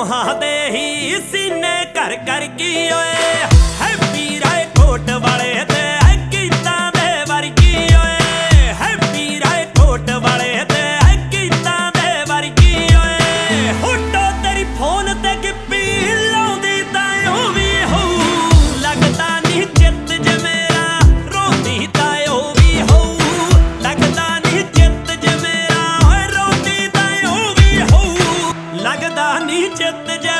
ਦੋਹਾਂ ਦੇ ਹੀ ਸੀਨੇ ਘਰ ਕਰ ਕੀ ਓਏ ਹੈਪੀ ਰਾਏ ਕੋਟ ਵਾਲੇ ਤੇ ਗੀਤਾਂ ਦੇ ਵਰਗੀ ਓਏ ਹੈਪੀ ਰਾਏ ਕੋਟ ਵਾਲੇ ਤੇ ਗੀਤਾਂ ਦੇ ਵਰਗੀ ਓਏ ਫੋਟੋ ਤੇਰੀ ਫੋਨ ਤੇ ਗਿੱਪੀ ਲਾਉਂਦੀ ਤਾਂ ਉਹ ਵੀ ਹੋਊ ਲੱਗਦਾ ਨਹੀਂ ਚਿੱਤ ਜੇ ਮੇਰਾ ਰੋਂਦੀ ਤਾਂ ਉਹ ਵੀ ਹੋਊ ਲੱਗਦਾ ਨਹੀਂ ਚਿੱਤ ਜੇ ਮੇਰਾ ਓਏ ਰੋਂਦੀ ਤਾਂ ਉਹ ਵੀ ਹੋਊ ਲੱਗਦਾ ਨਹੀਂ ਚਿੱਤ ਜੇ